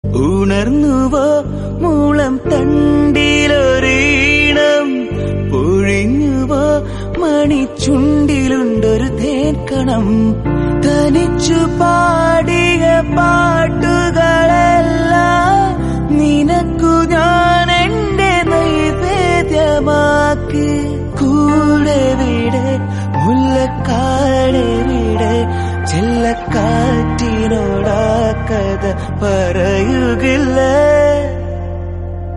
ഉണർന്നുവോ മൂളം തണ്ടിലൊരീണം, പൊഴിഞ്ഞുവോ മണിച്ചുണ്ടിലുണ്ടൊരു തേൻകണം. തനിച്ചു പാടിയ പാട്ടുകളെല്ലാം നിനക്കു ഞാൻ എന്റെ നൈവേദ്യമാക്കി. കൂടെ വിടെ മുല്ലക്കാടെ വിടെ, ചെല്ലക്കാറ്റിനോടാ കഥ പറയുകില്ലേ?